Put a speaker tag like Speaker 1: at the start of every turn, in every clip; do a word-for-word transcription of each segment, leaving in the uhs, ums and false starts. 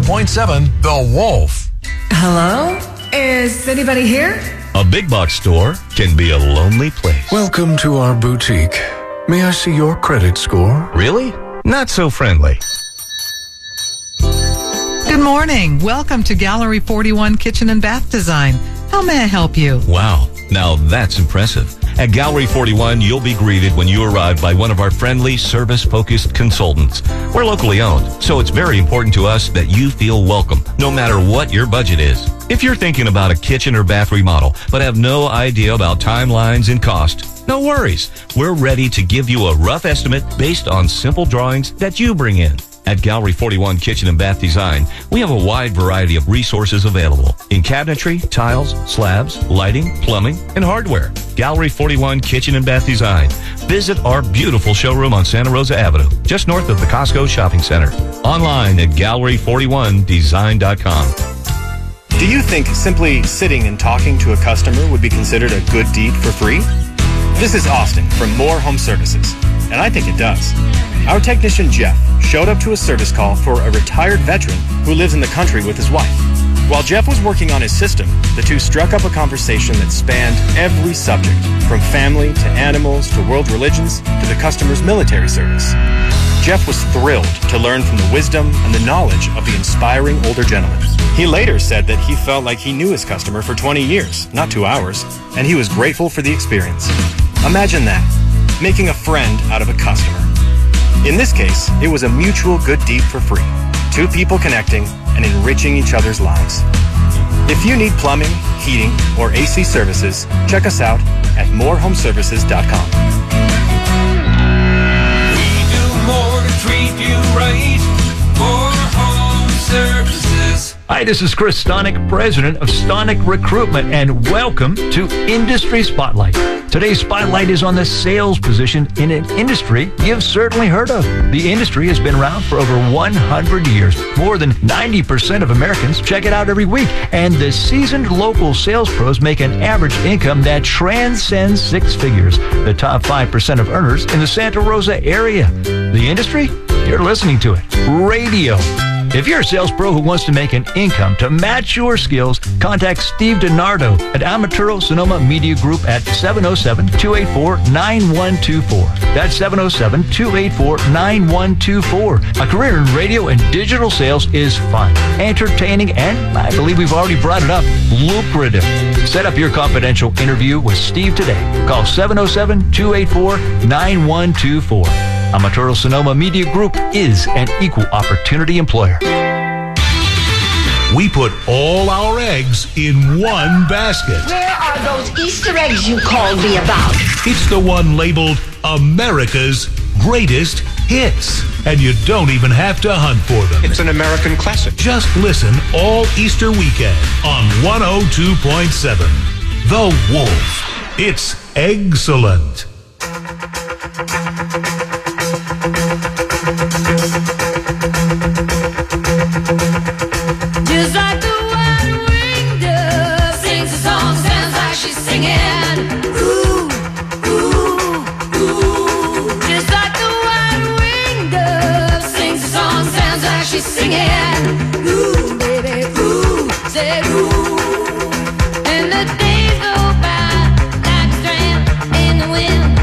Speaker 1: point seven, The Wolf.
Speaker 2: Hello? Is anybody here?
Speaker 3: A big box store can be a lonely place.
Speaker 4: Welcome to our boutique. May I see your credit score?
Speaker 3: Really? Not so friendly.
Speaker 5: Good morning. Welcome to Gallery forty-one Kitchen and Bath Design. How may I help you?
Speaker 3: Wow, now that's impressive. At Gallery forty-one, you'll be greeted when you arrive by one of our friendly, service-focused consultants. We're locally owned, so it's very important to us that you feel welcome, no matter what your budget is. If you're thinking about a kitchen or bath remodel, but have no idea about timelines and cost, no worries. We're ready to give you a rough estimate based on simple drawings that you bring in. At Gallery forty-one Kitchen and Bath Design, we have a wide variety of resources available in cabinetry, tiles, slabs, lighting, plumbing, and hardware. Gallery forty-one Kitchen and Bath Design. Visit our beautiful showroom on Santa Rosa Avenue, just north of the Costco Shopping Center. Online at gallery forty-one design dot com.
Speaker 6: Do you think simply sitting and talking to a customer would be considered a good deed for free? This is Austin from Moore Home Services, and I think it does. Our technician Jeff showed up to a service call for a retired veteran who lives in the country with his wife. While Jeff was working on his system, the two struck up a conversation that spanned every subject, from family to animals to world religions to the customer's military service. Jeff was thrilled to learn from the wisdom and the knowledge of the inspiring older gentleman. He later said that he felt like he knew his customer for twenty years, not two hours, and he was grateful for the experience. Imagine that, making a friend out of a customer. In this case, it was a mutual good deed for free. Two people connecting and enriching each other's lives. If you need plumbing, heating, or A C services, check us out at more home services dot com.
Speaker 7: We do more to treat you right. More Home Services.
Speaker 8: Hi, this is Chris Stonick, president of Stonick Recruitment, and welcome to Industry Spotlight. Today's spotlight is on the sales position in an industry you've certainly heard of. The industry has been around for over one hundred years. More than ninety percent of Americans check it out every week, and the seasoned local sales pros make an average income that transcends six figures. The top five percent of earners in the Santa Rosa area. The industry? You're listening to it. Radio. If you're a sales pro who wants to make an income to match your skills, contact Steve DiNardo at Amaturo Sonoma Media Group at seven oh seven, two eight four, nine one two four. That's seven oh seven, two eight four, nine one two four. A career in radio and digital sales is fun, entertaining, and I believe we've already brought it up, lucrative. Set up your confidential interview with Steve today. Call seven oh seven, two eight four, nine one two four. Amaturo Sonoma Media Group is an equal opportunity employer.
Speaker 9: We put all our eggs in one basket.
Speaker 10: Where are those Easter eggs you called me about?
Speaker 9: It's the one labeled America's Greatest Hits. And you don't even have to hunt for them.
Speaker 11: It's an American classic.
Speaker 9: Just listen all Easter weekend on one oh two point seven. The Wolf. It's excellent.
Speaker 7: Just like the white-winged dove sings a song, sounds like she's singing. Ooh, ooh, ooh. Just like the white-winged dove sings a song, sounds like she's singing. Ooh, baby, ooh, say ooh. And the days go by like a strand in the wind.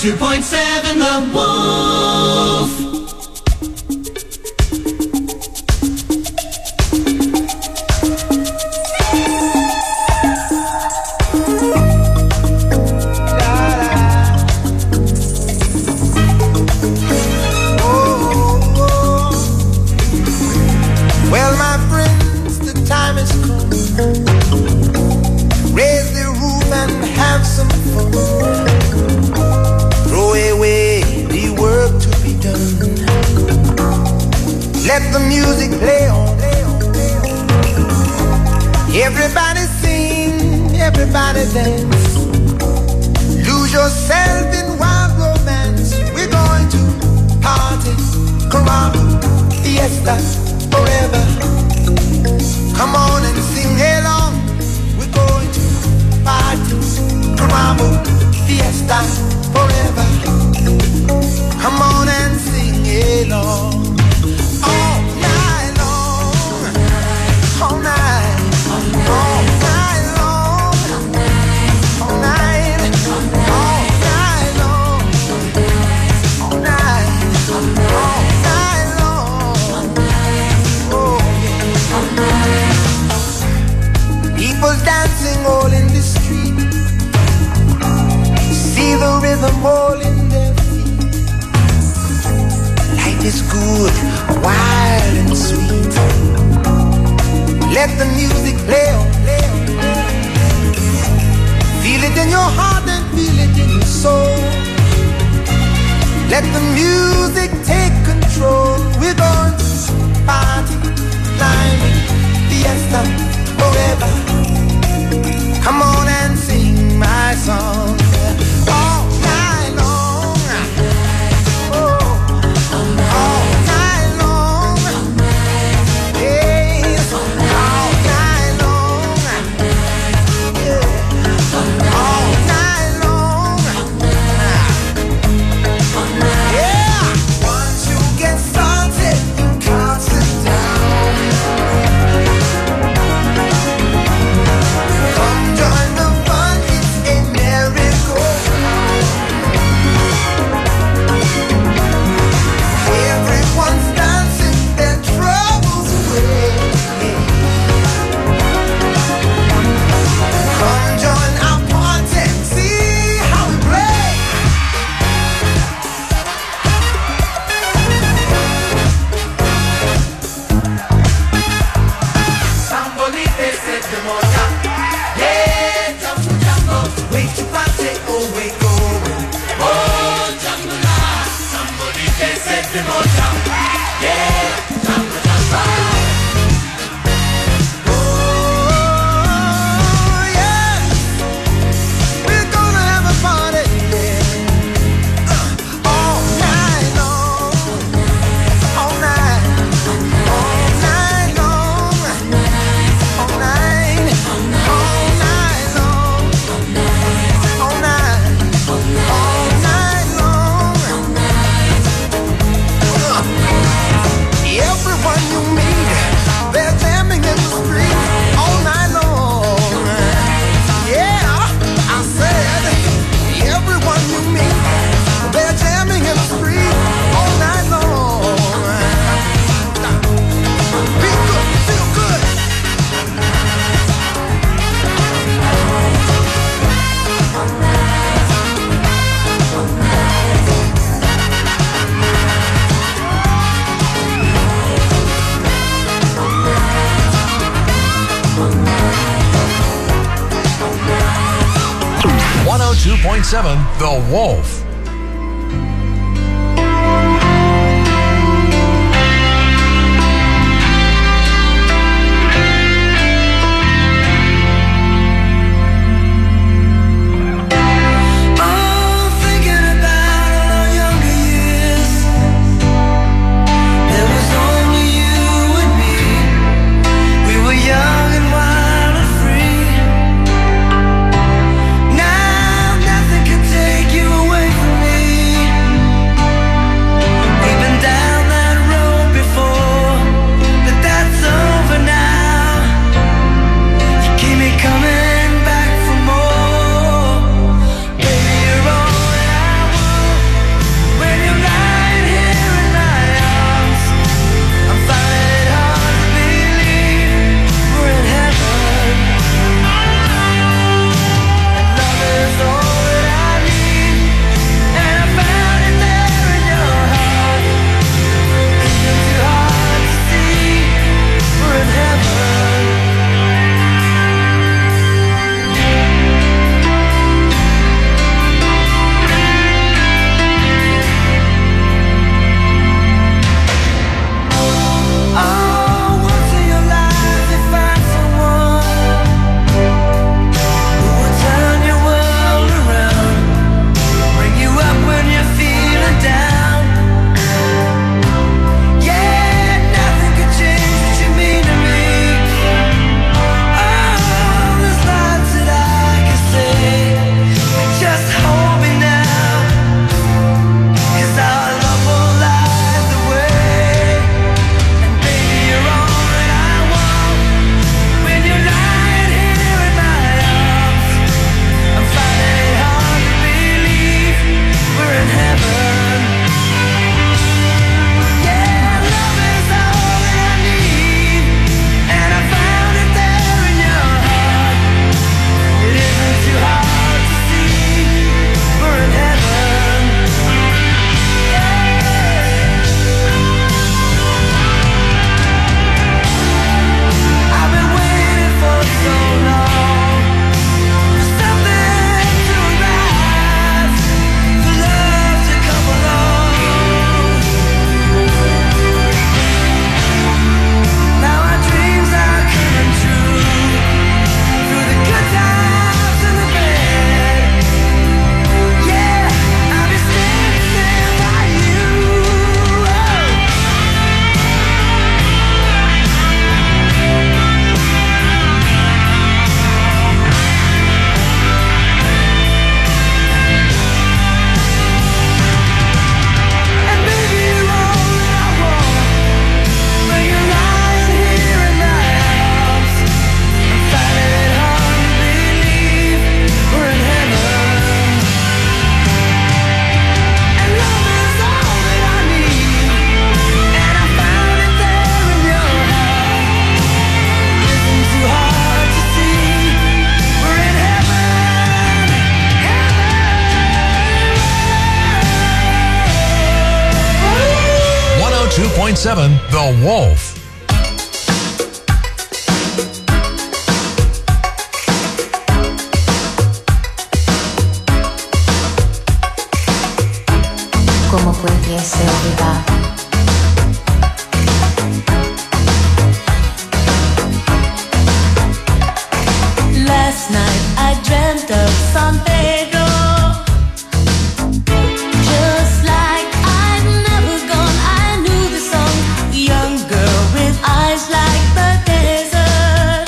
Speaker 7: two point seven The Wolf.
Speaker 11: Well, my friends, the time has come. Raise the roof and have some fun. Throw away the work to be done. Let the music play on. Everybody sing, everybody dance. Lose yourself in wild romance. We're going to party, caramba, fiesta, forever. Come on and sing along. We're going to party, caramba, fiesta, forever. Come on and sing along. All night long, all night, all night long, all night, all night long, all night, all night long. Oh, yeah. People dancing all in the street. See the rhythm all in their feet. Life is good, wild and sweet. Let the music play on, play on, play on. Feel it in your heart and feel it in your soul. Let the music take control. We're going to party, climbing, fiesta, forever. Come on and sing my song. All night long. Oh, all night long. Yes, all night long. Yeah, all night long. Yeah, once you get started, you can't sit down. Come join the fun, it's a merry-go-round. Everyone's dancing their troubles away. Come join our party, see how we play. Sambolite se te moja. Yeah, jumbo jumbo, way to party, oh we going. Oh, jumbo la, sambolite se te moja. Yeah, jumbo jumbo. Oh, yeah, we're gonna have a party, yeah. Uh, all night long, all night, all night long, all night, all night long, all night, all night long. Uh, Everyone you meet, they're jamming in the street all night long. Yeah, I said, everyone you meet, they're jamming in the street all night long. Be good, feel good.
Speaker 1: one oh two point seven The Wolf.
Speaker 7: Oh, thinking about our younger years. There was only you and me. We were young and wild and free. Now nothing can take you away
Speaker 1: seven The Wolf.
Speaker 12: ¿Cómo pudiese olvidar?
Speaker 7: Last night I dreamt of San Pedro, just like I'd never gone. I knew the song, young girl with eyes like the desert.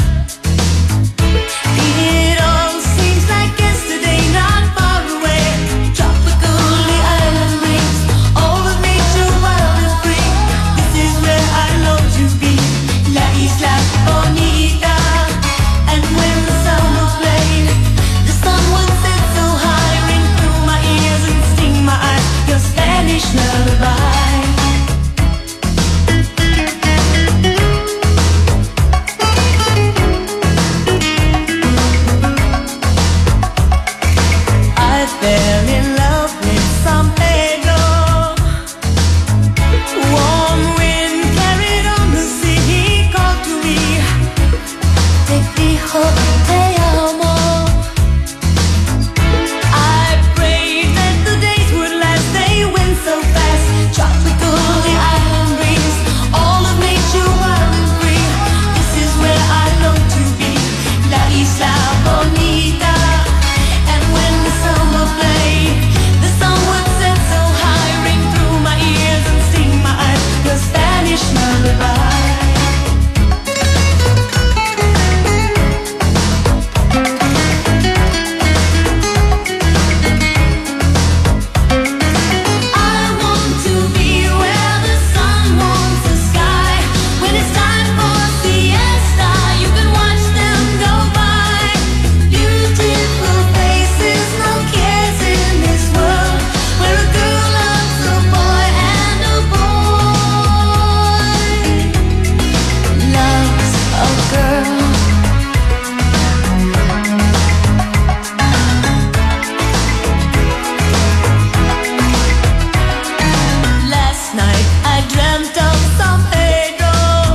Speaker 7: It all seems like yesterday, not far away. Tropical, the island breeze, all of nature wild and free. This is where I long to be, La Isla Bonita. And when the summer played, the sun would set so high, ring through my ears and sting my eyes, your Spanish lullaby. I fell in love with San Pedro. Warm wind carried on the sea, he called to me. Te dijo te amo. I prayed that the days would last, they went so fast. Tropical, the island breeze, all of nature wild and free. This is where I long to be, La Isla Bonita. And when the summer played, the sun would set so high, ring through my ears and sting my eyes, your Spanish lullaby. I want to be where the sun warms the sky. When it's time for siesta, you can watch them go by. Beautiful faces, no cares in this world, where a girl loves a boy and a boy loves a girl. Last night I dreamt of San Pedro.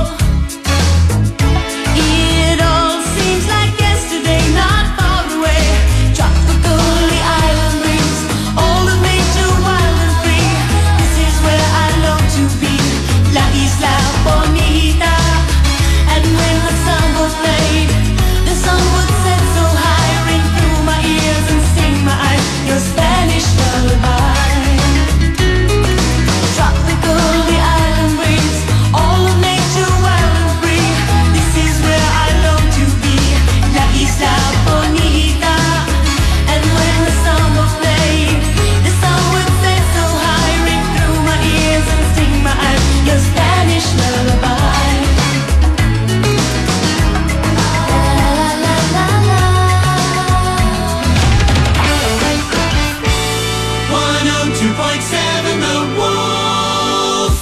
Speaker 7: It all seems like yesterday, not far away. Tropical, the island breeze, all of nature wild and free. This is where I long to be, La Isla Bonita. And when the summer played, the sun would set so high, ring through my ears and sting my eyes, your Spanish lullaby. Tropical, the island breeze, all of nature wild and free. This is where I long to be, La Isla Bonita. And when the summer played, the sun would set so high, ring through my ears and sting my eyes, your Spanish lullaby. La la la la one oh two point seven The Wolf.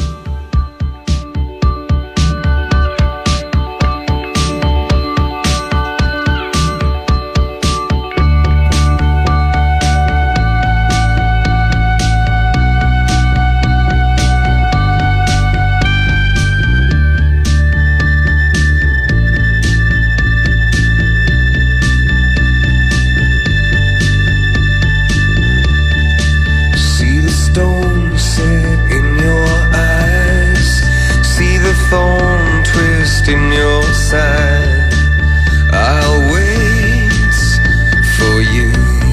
Speaker 13: See the stone set in your eyes. See the thorn twist in your side. I'll wait for you.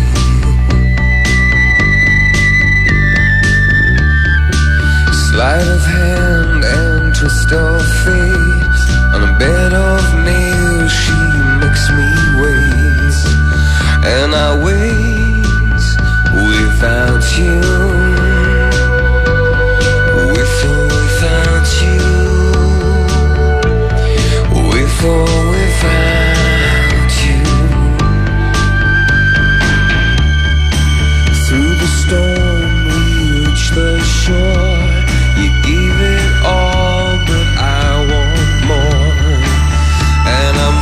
Speaker 13: Sleight of hand and twist of fate. On a bed of nails she makes me wait. And I wait without you. With or without you. With or without you. Through the storm we reach the shore. You gave it all, but I want more. And I'm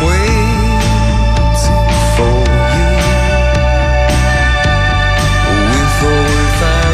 Speaker 13: waiting for you. With or without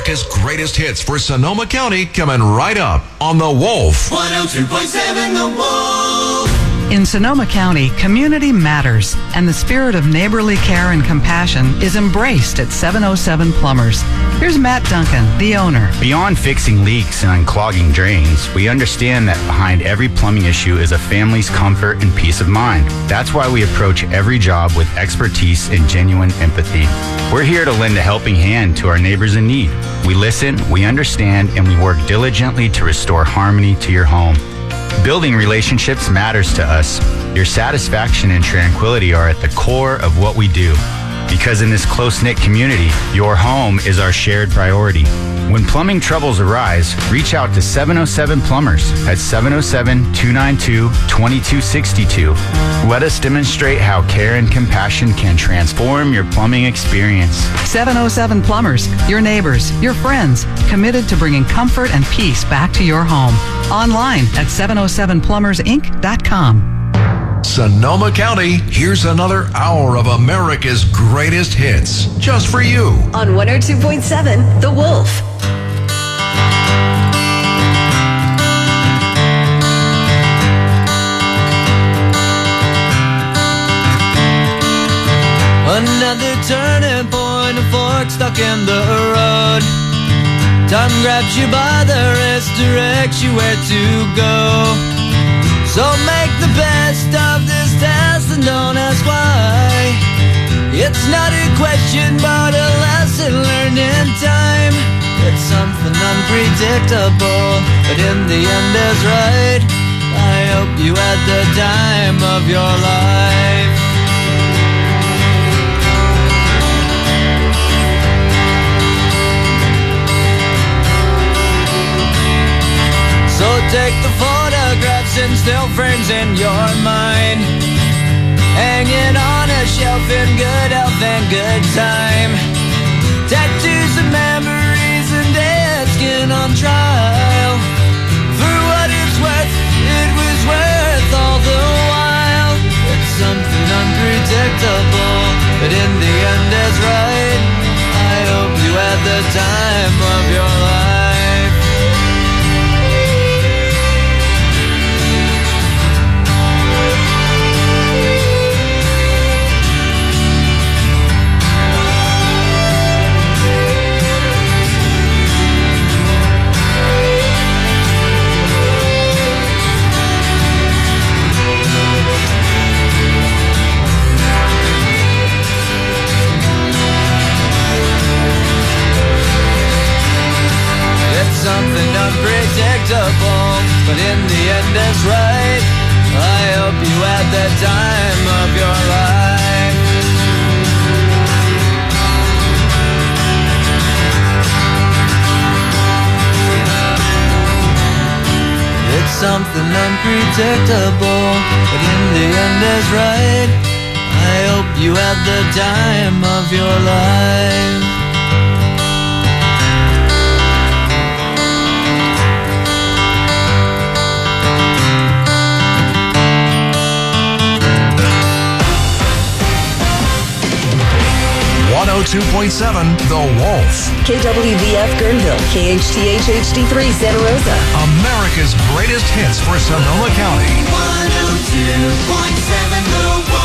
Speaker 1: America's greatest hits for Sonoma County coming right up on The Wolf.
Speaker 11: one oh two point seven The Wolf.
Speaker 5: In Sonoma County, community matters, and the spirit of neighborly care and compassion is embraced at seven oh seven Plumbers. Here's Matt Duncan, the owner.
Speaker 14: Beyond fixing leaks and unclogging drains, we understand that behind every plumbing issue is a family's comfort and peace of mind. That's why we approach every job with expertise and genuine empathy. We're here to lend a helping hand to our neighbors in need. We listen, we understand, and we work diligently to restore harmony to your home. Building relationships matters to us. Your satisfaction and tranquility are at the core of what we do. Because in this close-knit community, your home is our shared priority. When plumbing troubles arise, reach out to seven oh seven Plumbers at seven oh seven, two nine two, two two six two. Let us demonstrate how care and compassion can transform your plumbing experience.
Speaker 5: seven oh seven Plumbers, your neighbors, your friends, committed to bringing comfort and peace back to your home. Online at seven oh seven plumbers inc dot com.
Speaker 1: Sonoma County, here's another hour of America's greatest hits, just for you.
Speaker 10: On one oh two point seven The Wolf.
Speaker 11: Another turning point, a fork stuck in the road. Time grabs you by the wrist, directs you where to go. So make the best of this test and don't ask why. It's not a question but a lesson learned in time. It's something unpredictable, but in the end is right. I hope you had the time of your life. So take the photographs and still frames in your mind, hanging on a shelf in good health and good time. Tattoos and memories and dead skin on trial. For what it's worth, it was worth all the while. It's something unpredictable, but in the end is right. I hope you had the time of your life. Something unpredictable, but in the end is right. I hope you had the time of your life. It's something unpredictable, but in the end is right. I hope you had the time of your life.
Speaker 1: one oh two point seven The Wolf.
Speaker 10: K W V F Guerneville, K H T H H D three Santa Rosa.
Speaker 1: America's greatest hits for Sonoma County.
Speaker 11: one oh two point seven The Wolf.